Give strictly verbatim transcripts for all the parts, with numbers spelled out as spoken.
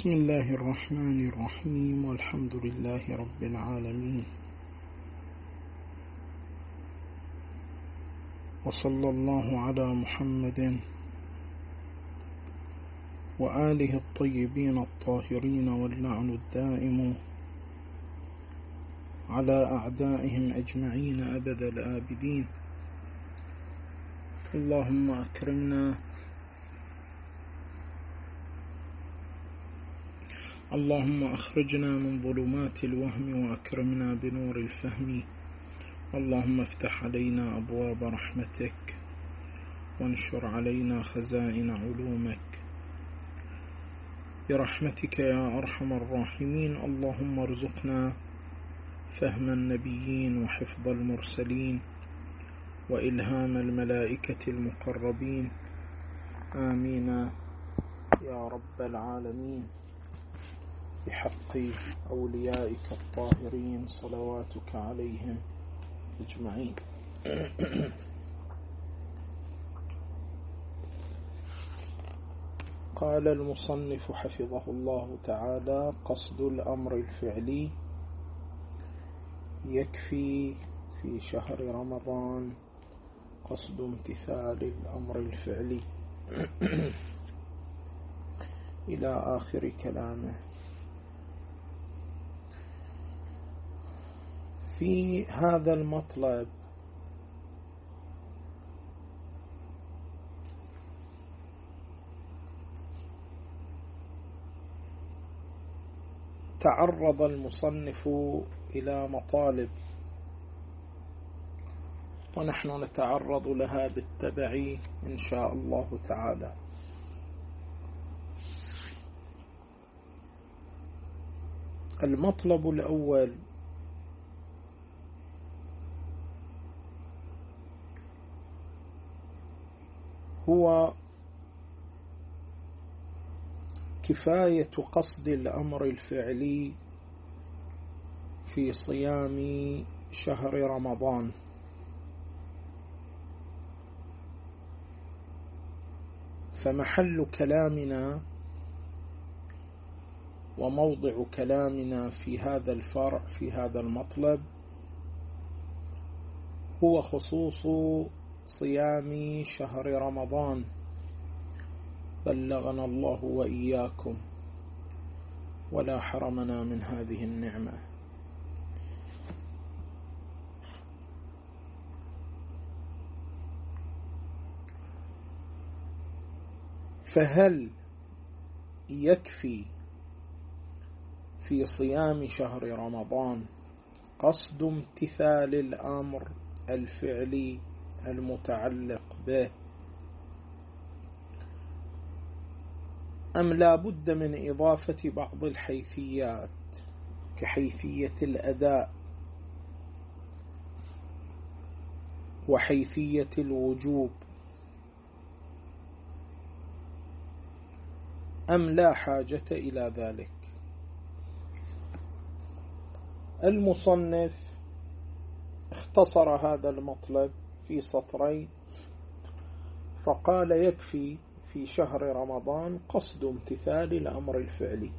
بسم الله الرحمن الرحيم، والحمد لله رب العالمين، وصلى الله على محمد وآله الطيبين الطاهرين، واللعن الدائم على أعدائهم أجمعين أبد الآبدين. اللهم أكرمنا اللهم أخرجنا من ظلمات الوهم وأكرمنا بنور الفهم. اللهم افتح علينا أبواب رحمتك وانشر علينا خزائن علومك برحمتك يا أرحم الراحمين. اللهم ارزقنا فهم النبيين وحفظ المرسلين وإلهام الملائكة المقربين، آمين يا رب العالمين، بحق أوليائك الطاهرين صلواتك عليهم أجمعين. قال المصنف حفظه الله تعالى: قصد الأمر الفعلي يكفي في شهر رمضان قصد امتثال الأمر الفعلي إلى آخر كلامه. في هذا المطلب تعرض المصنف إلى مطالب، ونحن نتعرض لها بالتبع إن شاء الله تعالى. المطلب الأول هو كفاية قصد الأمر الفعلي في صيام شهر رمضان. فمحل كلامنا وموضع كلامنا في هذا الفرع في هذا المطلب هو خصوص صيام شهر رمضان، بلغنا الله وإياكم ولا حرمنا من هذه النعمة. فهل يكفي في صيام شهر رمضان قصد امتثال الأمر الفعلي المتعلق به، أم لا بد من إضافة بعض الحيثيات كحيثية الأداء وحيثية الوجوب، أم لا حاجة إلى ذلك؟ المصنف اختصر هذا المطلب في سطرين، فقال: يكفي في شهر رمضان قصد امتثال الأمر الفعلي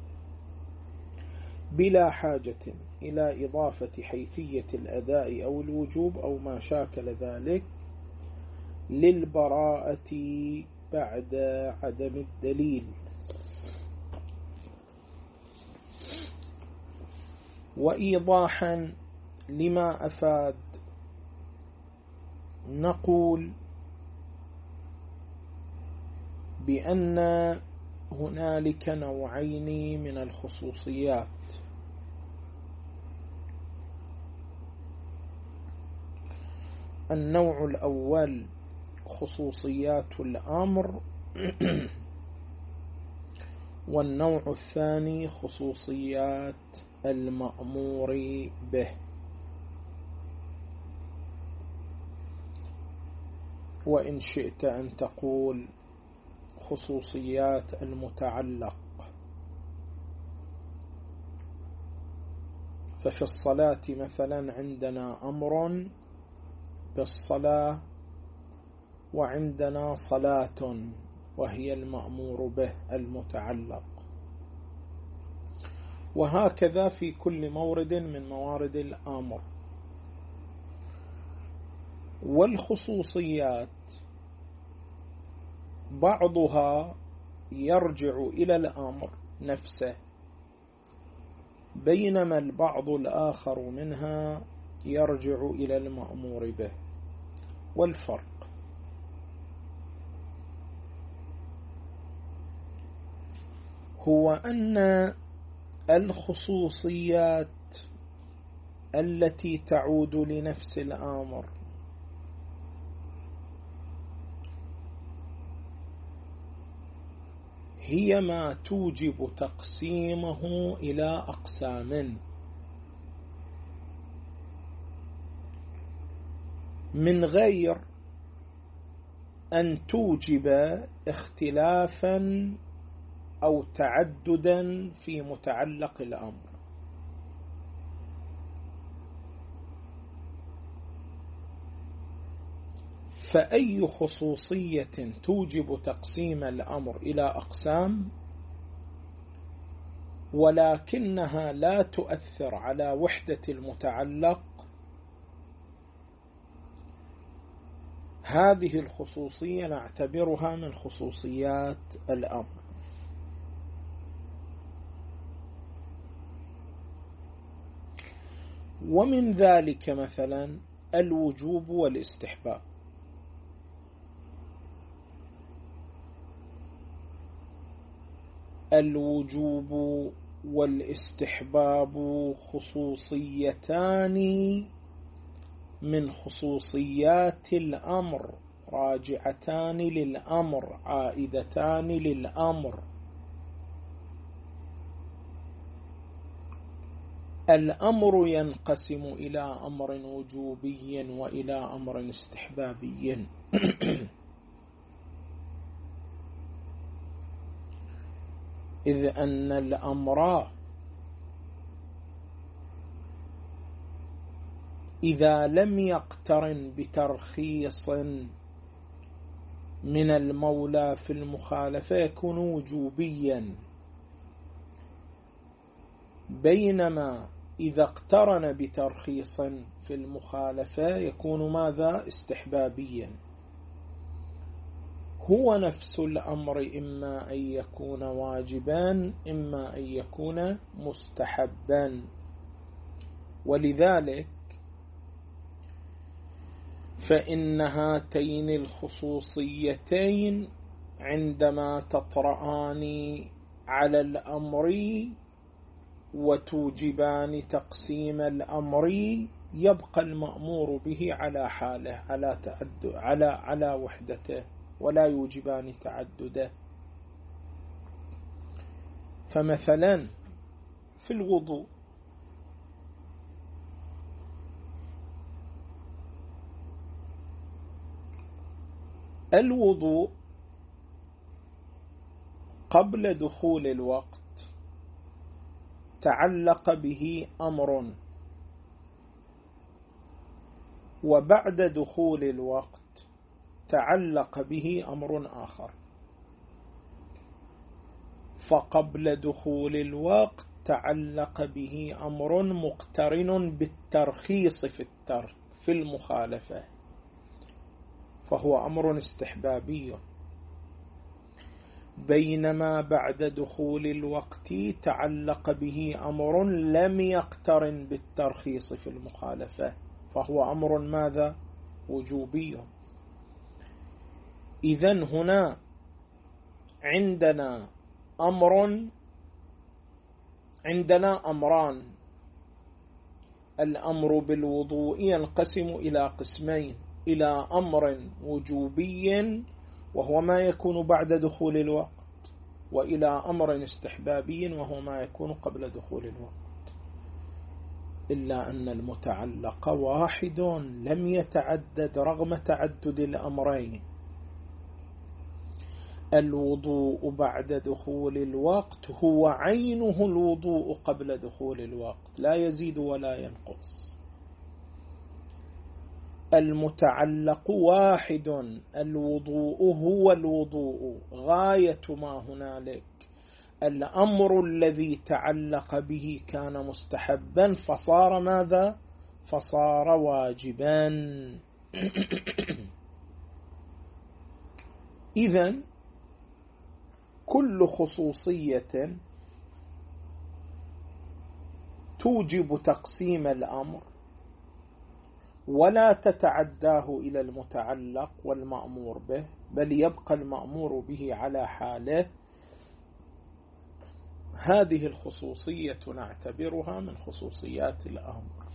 بلا حاجة إلى إضافة حيثية الأداء أو الوجوب أو ما شاكل ذلك، للبراءة بعد عدم الدليل. وإيضاحا لما أفاد نقول بأن هنالك نوعين من الخصوصيات. النوع الأول خصوصيات الأمر، والنوع الثاني خصوصيات المأمور به. وإن شئت أن تقول خصوصيات المتعلق، ففي الصلاة مثلا عندنا أمر بالصلاة، وعندنا صلاة وهي المأمور به المتعلق. وهكذا في كل مورد من موارد الأمر. والخصوصيات بعضها يرجع إلى الأمر نفسه، بينما البعض الآخر منها يرجع إلى المأمور به. والفرق هو أن الخصوصيات التي تعود لنفس الآمر هي ما توجب تقسيمه إلى أقسام، من غير أن توجب اختلافا أو تعددا في متعلق الأمر. فأي خصوصية توجب تقسيم الأمر إلى أقسام ولكنها لا تؤثر على وحدة المتعلق، هذه الخصوصية نعتبرها من خصوصيات الأمر. ومن ذلك مثلا الوجوب والاستحباب. الوجوب والاستحباب خصوصيتان من خصوصيات الأمر، راجعتان للأمر، عائدتان للأمر. الأمر ينقسم إلى أمر وجوبي وإلى أمر استحبابي. إذ أن الأمر إذا لم يقترن بترخيص من المولى في المخالفة يكون وجوبيا، بينما إذا اقترن بترخيص في المخالفة يكون ماذا؟ استحبابيا. هو نفس الأمر إما أن يكون واجبا إما أن يكون مستحبا. ولذلك فإن هاتين الخصوصيتين عندما تطرآن على الأمر وتوجبان تقسيم الأمر يبقى المأمور به على حاله، على تعدد، على على وحدته، ولا يوجبان تعدده. فمثلا في الوضوء الوضوء قبل دخول الوقت تعلق به أمر، وبعد دخول الوقت تعلق به أمر آخر. فقبل دخول الوقت تعلق به أمر مقترن بالترخيص في الترك في المخالفة، فهو أمر استحبابي. بينما بعد دخول الوقت تعلق به أمر لم يقترن بالترخيص في المخالفة، فهو أمر ماذا؟ وجوبي. إذن هنا عندنا أمر عندنا أمران. الأمر بالوضوء ينقسم إلى قسمين: إلى أمر وجوبي وهو ما يكون بعد دخول الوقت، وإلى أمر استحبابي وهو ما يكون قبل دخول الوقت. إلا أن المتعلق واحد لم يتعدد رغم تعدد الأمرين. الوضوء بعد دخول الوقت هو عينه الوضوء قبل دخول الوقت، لا يزيد ولا ينقص. المتعلق واحد، الوضوء هو الوضوء غاية ما هنالك. الأمر الذي تعلق به كان مستحبا فصار ماذا؟ فصار واجبا. إذن كل خصوصية توجب تقسيم الأمر ولا تتعداه إلى المتعلق والمأمور به، بل يبقى المأمور به على حاله، هذه الخصوصية نعتبرها من خصوصيات الأمر.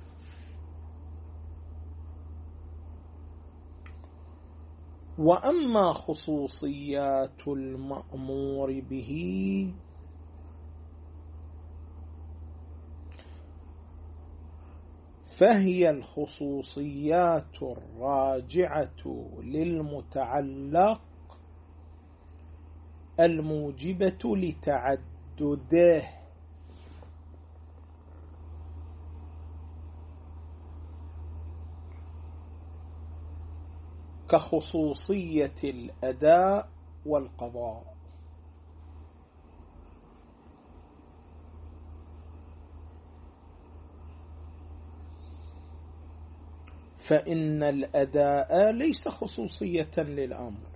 وأما خصوصيات المأمور به فهي الخصوصيات الراجعة للمتعلق الموجبة لتعدده، كخصوصية الأداء والقضاء. فإن الأداء ليس خصوصية للأمر،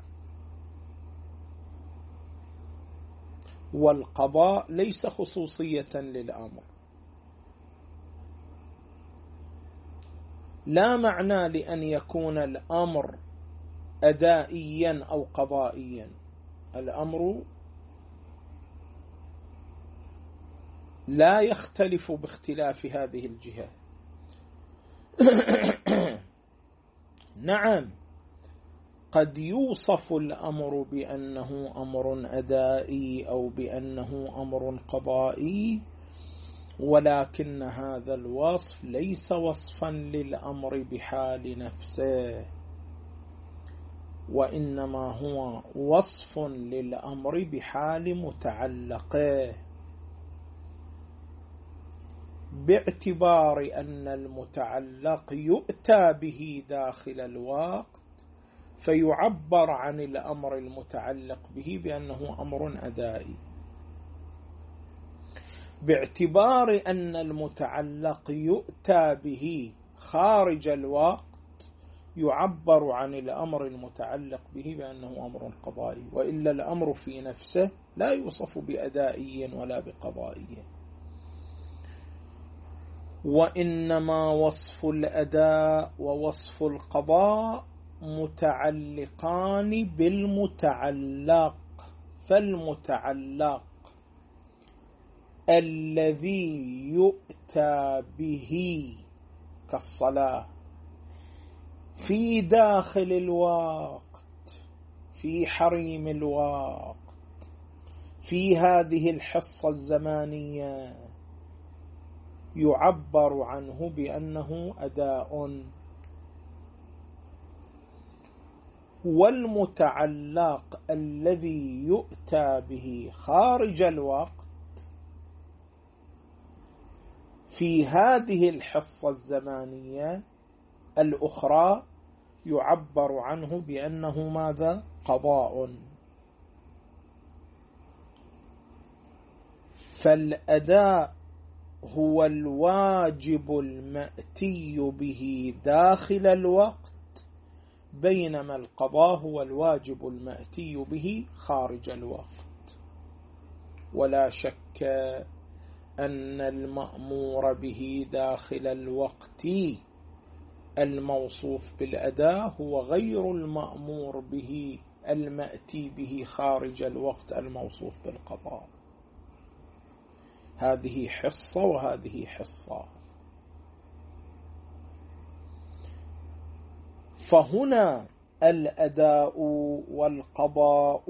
والقضاء ليس خصوصية للأمر. لا معنى لأن يكون الأمر أدائيا أو قضائيا، الأمر لا يختلف باختلاف هذه الجهة. نعم، قد يوصف الأمر بأنه أمر أدائي أو بأنه أمر قضائي، ولكن هذا الوصف ليس وصفا للأمر بحال نفسه، وإنما هو وصف للأمر بحال متعلقه، باعتبار أن المتعلق يؤتى به داخل الوقت فيعبر عن الأمر المتعلق به بأنه أمر أدائي، باعتبار أن المتعلق يؤتى به خارج الوقت يعبر عن الأمر المتعلق به بأنه أمر قضائي، وإلا الأمر في نفسه لا يوصف بأدائي ولا بقضائي، وإنما وصف الأداء ووصف القضاء متعلقان بالمتعلق. فالمتعلق الذي يؤتى به كالصلاة في داخل الوقت، في حريم الوقت، في هذه الحصة الزمانية، يعبر عنه بأنه أداء. والمتعلق الذي يؤتى به خارج الوقت في هذه الحصة الزمانية الأخرى يعبر عنه بأنه ماذا؟ قضاء. فالأداء هو الواجب المأتي به داخل الوقت، بينما القضاء هو الواجب المأتي به خارج الوقت. ولا شك أن المأمور به داخل الوقت الموصوف بالأداء هو غير المأمور به المأتي به خارج الوقت الموصوف بالقضاء. هذه حصة وهذه حصة. فهنا الأداء والقضاء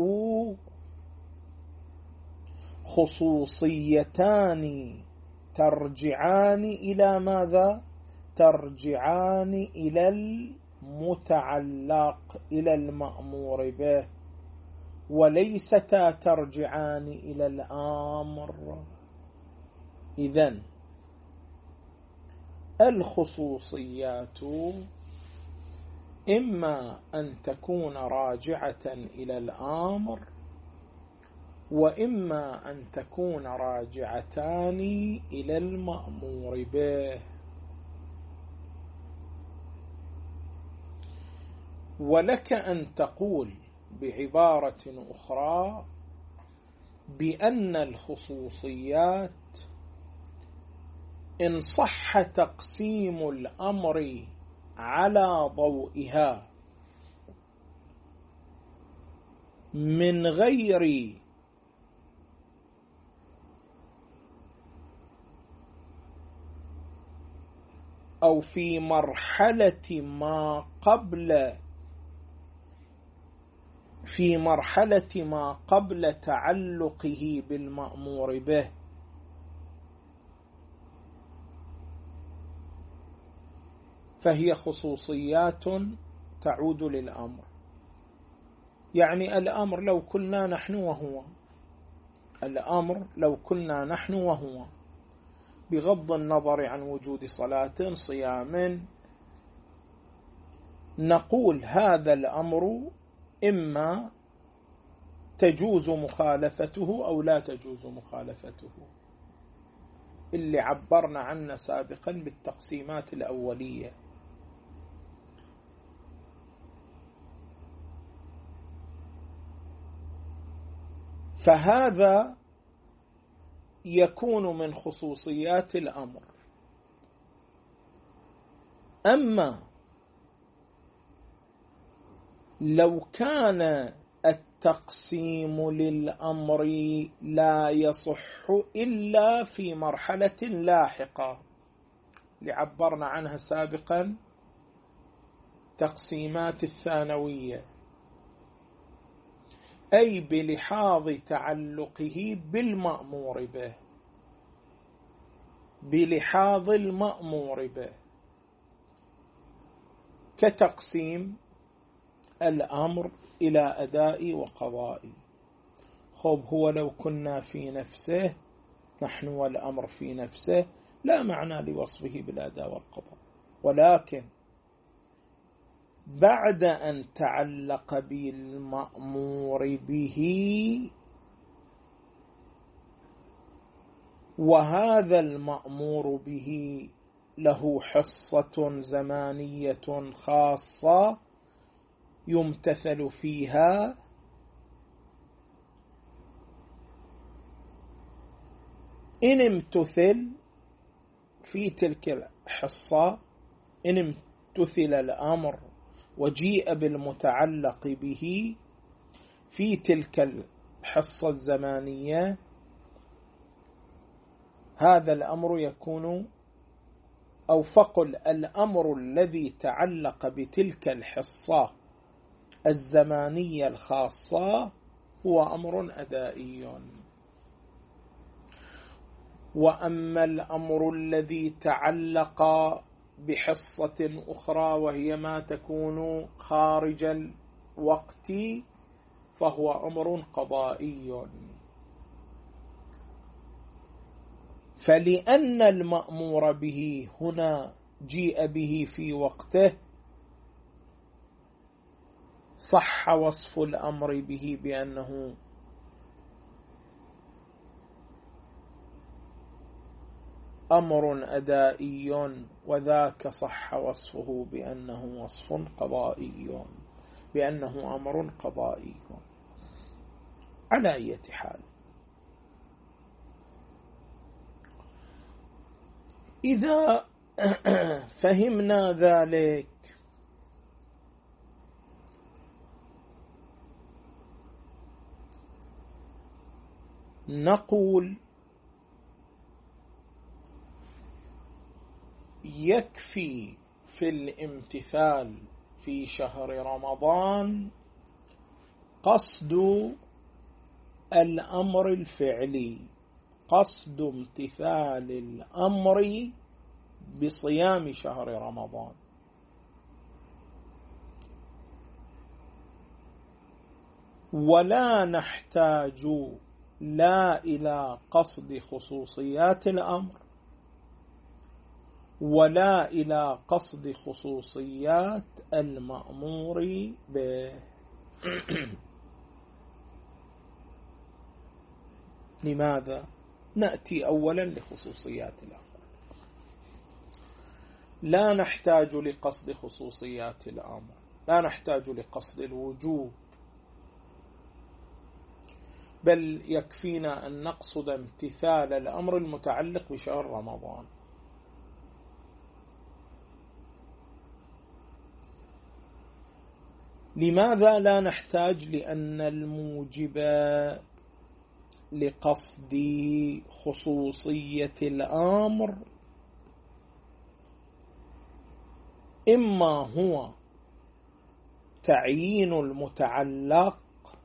خصوصيتان ترجعان إلى ماذا؟ ترجعان إلى المتعلق، إلى المأمور به، وليستا ترجعان إلى الأمر. إذن الخصوصيات إما أن تكون راجعة إلى الأمر، وإما أن تكون راجعتان إلى المأمور به. ولك أن تقول بعبارة أخرى بأن الخصوصيات إن صح تقسيم الأمر على ضوئها من غير أو في مرحلة ما قبل في مرحلة ما قبل تعلقه بالمأمور به، فهي خصوصيات تعود للأمر. يعني الأمر لو كنا نحن وهو الأمر لو كنا نحن وهو بغض النظر عن وجود صلاة صيام، نقول هذا الأمر إما تجوز مخالفته أو لا تجوز مخالفته، اللي عبرنا عنه سابقا بالتقسيمات الأولية. فهذا يكون من خصوصيات الأمر. أما لو كان التقسيم للأمر لا يصح إلا في مرحلة لاحقة لعبرنا عنها سابقا تقسيمات الثانوية، أي بلحاظ تعلقه بالمأمور به، بلحاظ المأمور به، كتقسيم الأمر إلى أداء وقضاء. خب هو لو كنا في نفسه نحن والأمر في نفسه لا معنى لوصفه بالأداء والقضاء، ولكن بعد أن تعلق بالمأمور به وهذا المأمور به له حصة زمانية خاصة يمتثل فيها، إن امتثل في تلك الحصة، إن امتثل الأمر وجيء بالمتعلق به في تلك الحصة الزمانية، هذا الأمر يكون أو فقل الأمر الذي تعلق بتلك الحصة الزمانية الخاصة هو أمر أدائي. وأما الأمر الذي تعلق بحصة أخرى وهي ما تكون خارج الوقت فهو أمر قضائي. فلأن المأمور به هنا جيء به في وقته صح وصف الأمر به بأنه أمر أدائي، وذاك صح وصفه بأنه وصف قضائي، بأنه أمر قضائي. على أي حال، إذا فهمنا ذلك نقول يكفي في الامتثال في شهر رمضان قصد الأمر الفعلي، قصد امتثال الأمر بصيام شهر رمضان، ولا نحتاج لا إلى قصد خصوصيات الأمر ولا إلى قصد خصوصيات المأمور به. لماذا؟ نأتي أولا لخصوصيات الأمر. لا نحتاج لقصد خصوصيات الأمر، لا نحتاج لقصد الوجوب، بل يكفينا أن نقصد امتثال الأمر المتعلق بشهر رمضان. لماذا لا نحتاج؟ لأن الموجب لقصد خصوصية الأمر إما هو تعيين المتعلق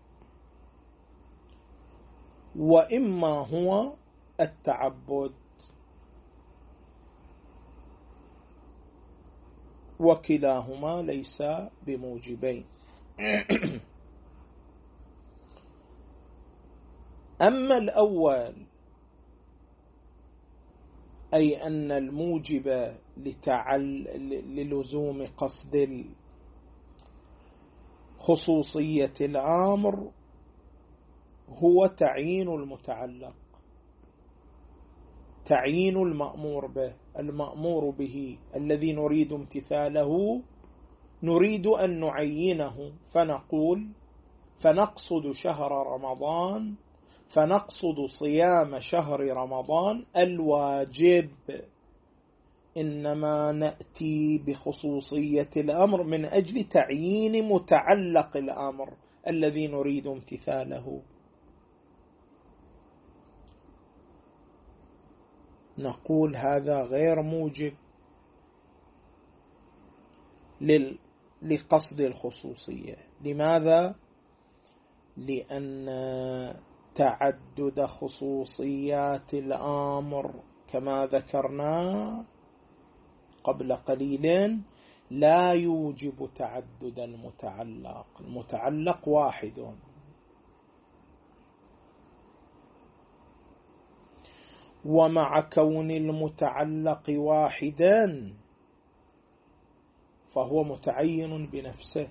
وإما هو التعبد، وكلاهما ليس بموجبين. أما الأول أي أن الموجب لتعل... للزوم قصد خصوصية الأمر هو تعيين المتعلق، تعيين المأمور به، المأمور به الذي نريد امتثاله نريد أن نعينه، فنقول فنقصد شهر رمضان، فنقصد صيام شهر رمضان الواجب. إنما نأتي بخصوصية الأمر من أجل تعيين متعلق الأمر الذي نريد امتثاله. نقول هذا غير موجب لل... لقصد الخصوصية. لماذا؟ لأن تعدد خصوصيات الأمر كما ذكرنا قبل قليل لا يوجب تعدد المتعلق، المتعلق واحد. ومع كون المتعلق واحدا فهو متعين بنفسه،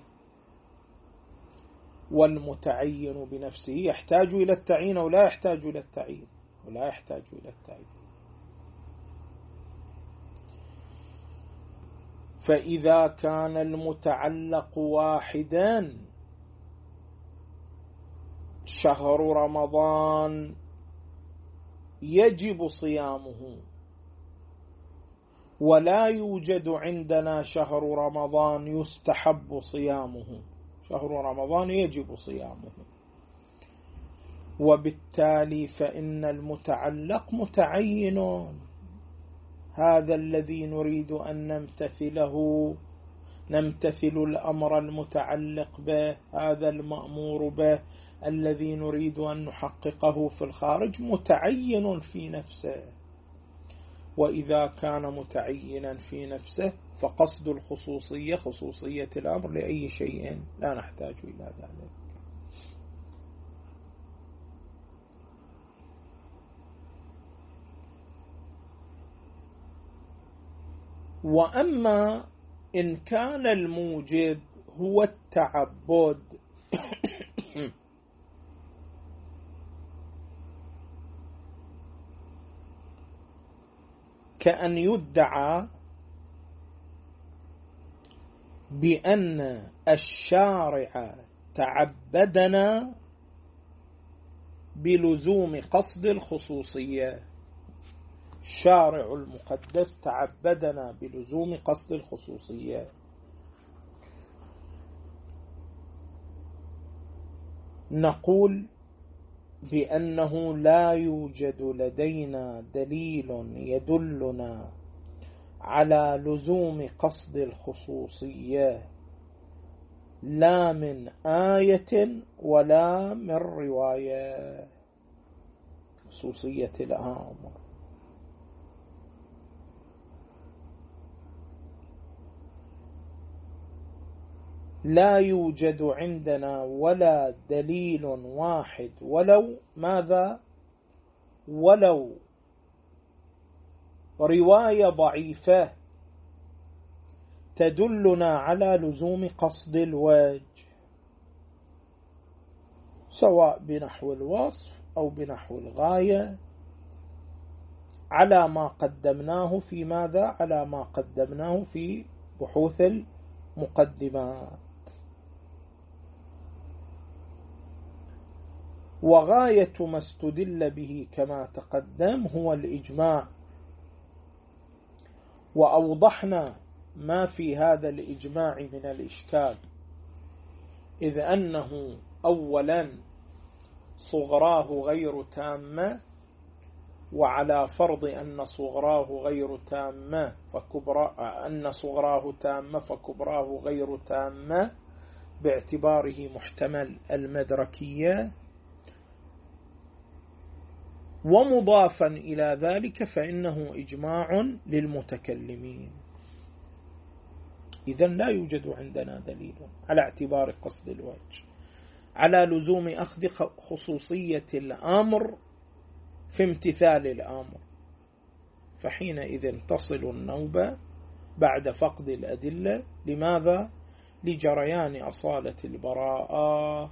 والمتعين بنفسه يحتاج إلى التعيين أو لا يحتاج إلى التعيين؟ ولا يحتاج إلى التعيين. فإذا كان المتعلق واحدا شهر رمضان يجب صيامه، ولا يوجد عندنا شهر رمضان يستحب صيامه، شهر رمضان يجب صيامه، وبالتالي فإن المتعلق متعين، هذا الذي نريد أن نمتثله، نمتثل الأمر المتعلق به، هذا المأمور به الذي نريد أن نحققه في الخارج متعين في نفسه. وإذا كان متعينا في نفسه فقصد الخصوصية خصوصية الأمر لأي شيء لا نحتاج إلى ذلك. وأما إن كان الموجب هو التعبد كأن يدعى بأن الشارع تعبدنا بلزوم قصد الخصوصية، الشارع المقدس تعبدنا بلزوم قصد الخصوصية، نقول بأنه لا يوجد لدينا دليل يدلنا على لزوم قصد الخصوصية لا من آية ولا من رواية، خصوصية الأمر. لا يوجد عندنا ولا دليل واحد ولو ماذا؟ ولو رواية ضعيفة تدلنا على لزوم قصد الوجه، سواء بنحو الوصف أو بنحو الغاية على ما قدمناه في ماذا؟ على ما قدمناه في بحوث المقدمات. وغاية ما استدل به كما تقدم هو الإجماع، وأوضحنا ما في هذا الإجماع من الإشكال، إذ أنه أولا صغراه غير تامة، وعلى فرض أن صغراه غير تامة فكبرى أن صغراه تامة فكبراه غير تامة باعتباره محتمل المدركية. ومضافا إلى ذلك فإنه إجماع للمتكلمين. إذن لا يوجد عندنا دليل على اعتبار قصد الوجه على لزوم أخذ خصوصية الأمر في امتثال الأمر، فحينئذ تصل النوبة بعد فقد الأدلة. لماذا؟ لجريان أصالة البراءة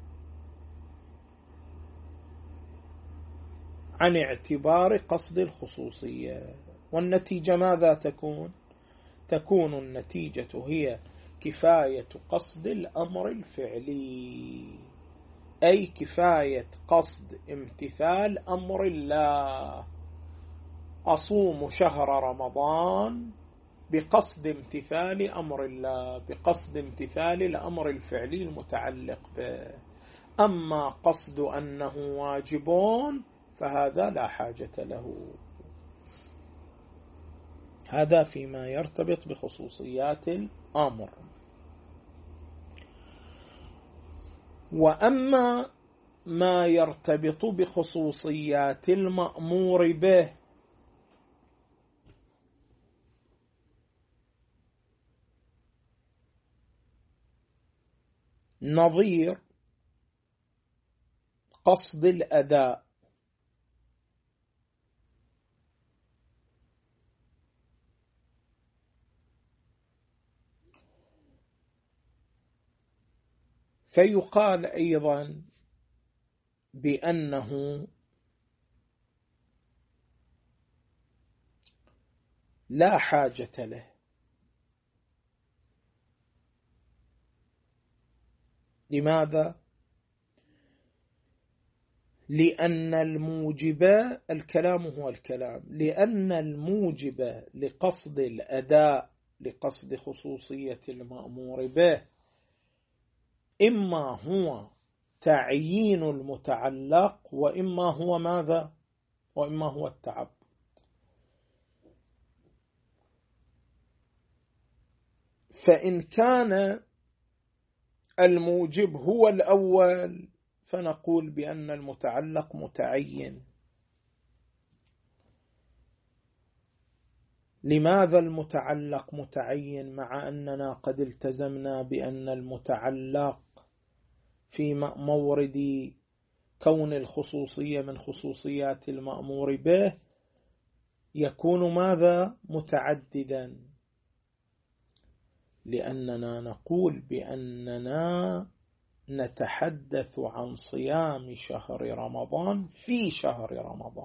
عن اعتبار قصد الخصوصية. والنتيجة ماذا تكون؟ تكون النتيجة هي كفاية قصد الأمر الفعلي، أي كفاية قصد امتثال أمر الله. أصوم شهر رمضان بقصد امتثال أمر الله، بقصد امتثال الأمر الفعلي المتعلق به. أما قصد أنه واجبون فهذا لا حاجة له. هذا فيما يرتبط بخصوصيات الأمر. وأما ما يرتبط بخصوصيات المأمور به نظير قصد الأداء، فيقال أيضا بأنه لا حاجة له. لماذا؟ لأن الموجب، الكلام هو الكلام، لأن الموجب لقصد الأداء لقصد خصوصية المأمور به إما هو تعيين المتعلق وإما هو ماذا؟ وإما هو التعبد. فإن كان الموجب هو الأول فنقول بأن المتعلق متعين. لماذا المتعلق متعين مع أننا قد التزمنا بأن المتعلق في مورد كون الخصوصية من خصوصيات المأمور به يكون ماذا؟ متعددا. لأننا نقول بأننا نتحدث عن صيام شهر رمضان في شهر رمضان،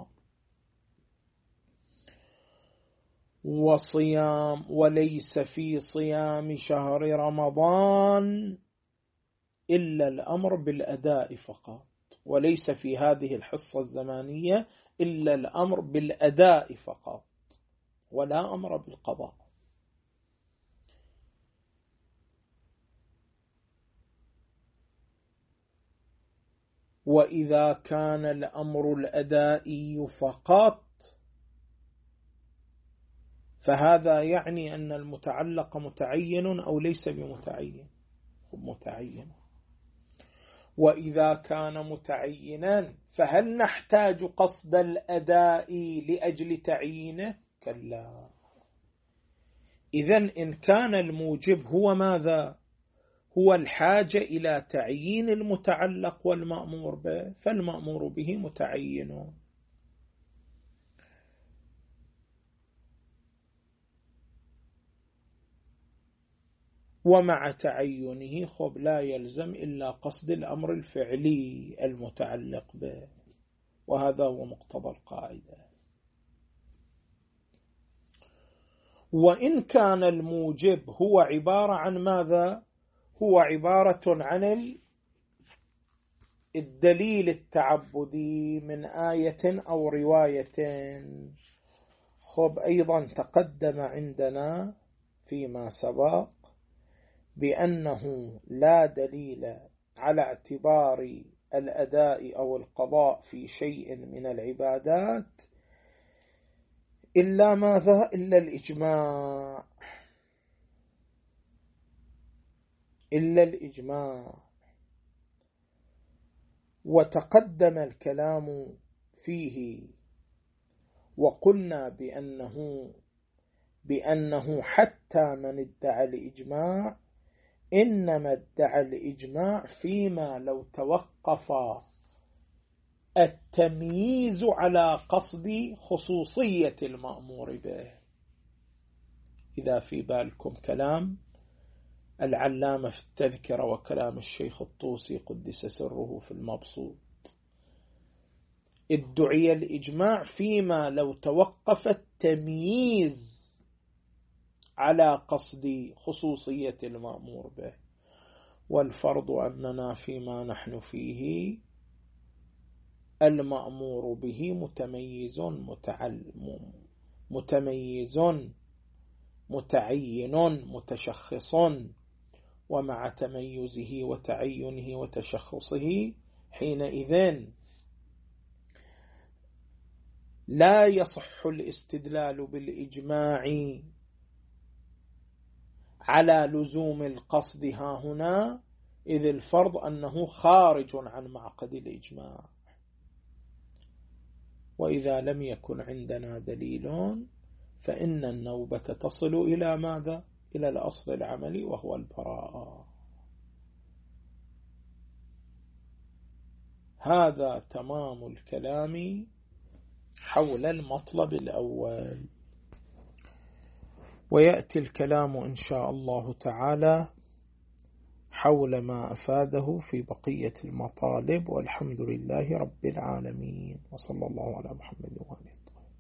وصيام وليس في صيام شهر رمضان إلا الأمر بالأداء فقط، وليس في هذه الحصة الزمانية إلا الأمر بالأداء فقط ولا أمر بالقضاء. وإذا كان الأمر الأدائي فقط فهذا يعني أن المتعلق متعين أو ليس بمتعين؟ متعين. وإذا كان متعينا فهل نحتاج قصد الأداء لأجل تعيينه؟ كلا. إذن إن كان الموجب هو ماذا؟ هو الحاجة إلى تعيين المتعلق والمأمور به، فالمأمور به متعين. ومع تعينه خب لا يلزم إلا قصد الأمر الفعلي المتعلق به. وهذا هو مقتضى القاعدة. وإن كان الموجب هو عبارة عن ماذا؟ هو عبارة عن الدليل التعبدي من آية أو رواية. خب أيضا تقدم عندنا فيما سبق بأنه لا دليل على اعتبار الأداء أو القضاء في شيء من العبادات إلا ماذا؟ إلا الإجماع، إلا الإجماع. وتقدم الكلام فيه وقلنا بأنه بأنه حتى من ادعى الإجماع إنما ادعى الإجماع فيما لو توقف التمييز على قصد خصوصية المأمور به. إذا في بالكم كلام العلامة في التذكرة وكلام الشيخ الطوسي قدس سره في المبسوط، ادعي الإجماع فيما لو توقف التمييز على قصد خصوصية المأمور به، والفرض أننا فيما نحن فيه المأمور به متميز متعلم متميز متعين متشخص، ومع تميزه وتعينه وتشخصه حينئذ لا يصح الاستدلال بالإجماع على لزوم القصد ها هنا، إذ الفرض أنه خارج عن معقد الإجماع. وإذا لم يكن عندنا دليل فإن النوبة تصل إلى ماذا؟ إلى الأصل العملي وهو البراءة. هذا تمام الكلام حول المطلب الأول. ويأتي الكلام إن شاء الله تعالى حول ما أفاده في بقية المطالب، والحمد لله رب العالمين، وصلى الله على محمد وآله.